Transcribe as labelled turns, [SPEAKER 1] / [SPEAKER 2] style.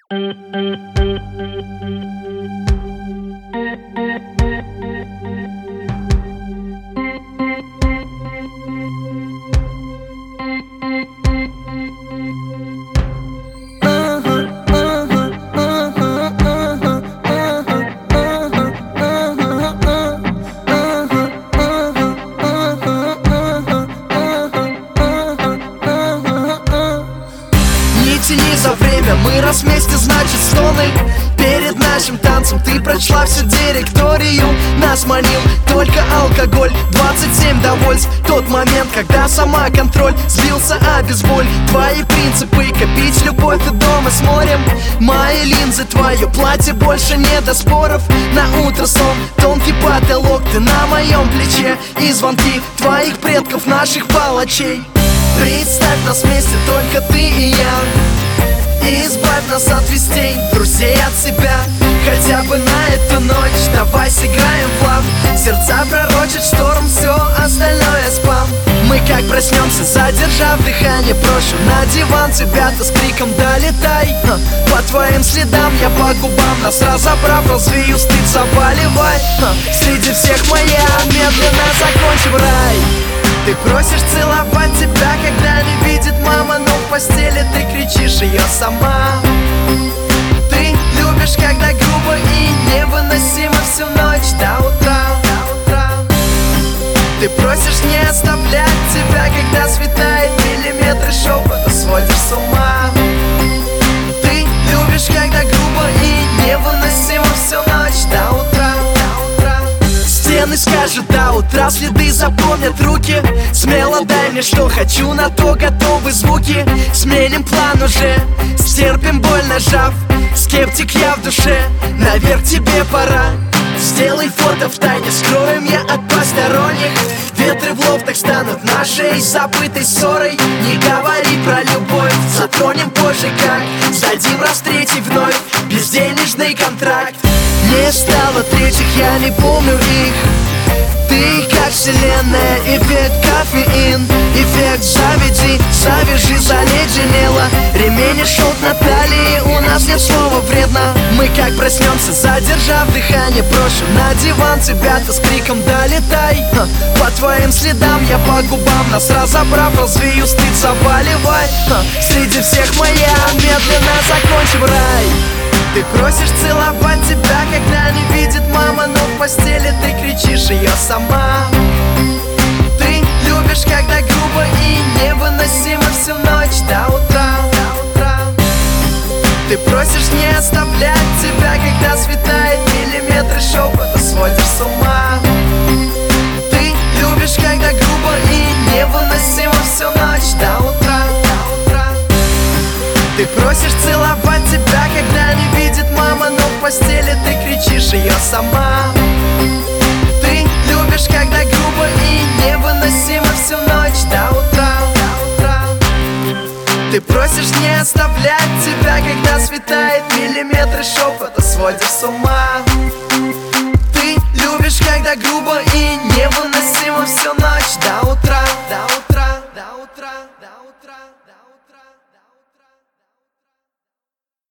[SPEAKER 1] Тяни за время, мы раз вместе, значит стоны. Перед нашим танцем ты прочла всю директорию. Нас манил только алкоголь, 27 довольств. Тот момент, когда самоконтроль сбился, а без боль. Твои принципы, копить любовь и дома с морем. Мои линзы, твое платье, больше не до споров. На утро сон, тонкий потолок, ты на моем плече. И звонки твоих предков, наших палачей. Представь нас вместе, только ты и я. И избавь нас от вестей, друзей от себя. Хотя бы на эту ночь, давай сыграем в лав. Сердца пророчат шторм, все остальное спам. Мы как проснемся, задержав дыхание, брошу на диван тебя-то с криком долетай. По твоим следам я по губам, нас разобрав, развею стыд, заваливай. Среди всех моя, медленно закончим рай. Ты просишь целовать тебя, когда не видит мама, но в постели ты кричишь ее сама. Ты любишь, когда грубо и невыносимо всю ночь до утра. Ты просишь не оставлять тебя, когда светает миллиметры шепота, сводишь с ума. Ты любишь, когда грубо и невыносимо всю ночь до утра. Стены скажут до утра, следы запомнят руки. Смело дай мне, что хочу, на то готовы звуки. Сменим план уже, стерпим боль, нажав. Скептик я в душе, наверх тебе пора. Сделай фото в тайне, скроем я от посторонних. Ветры в лофтах станут нашей забытой ссорой. Не говори про любовь, затронем позже как. Сдадим раз третий вновь, безденежный контракт. Не стало третьих, я не помню их. Ты как вселенная, эффект кофеин. Эффект завяжи, заледенело. Ремень и шелк на талии, у нас нет слова вредно. Мы как проснемся, задержав дыхание, брошу на диван тебя-то с криком долетай. По твоим следам я по губам, нас разобрав, развею стыд, заваливай. Среди всех моя, медленно закончим рай. Ты просишь целовать тебя, когда не видит мама, но в постели ты кричишь ее сама. Ты любишь, когда грубо и невыносимо всю ночь до утра. Ты просишь не оставлять тебя, когда светает миллиметры шепота, сводишь с ума. Ты любишь, когда грубо и невыносимо всю ночь до утра. Ты просишь целовать тебя, когда не видит мама, но в постели ты кричишь ее сама. Ты любишь, когда грубо и невыносимо всю ночь до утра. Ты просишь не оставлять тебя, когда светает миллиметры шепота, сводишь с ума.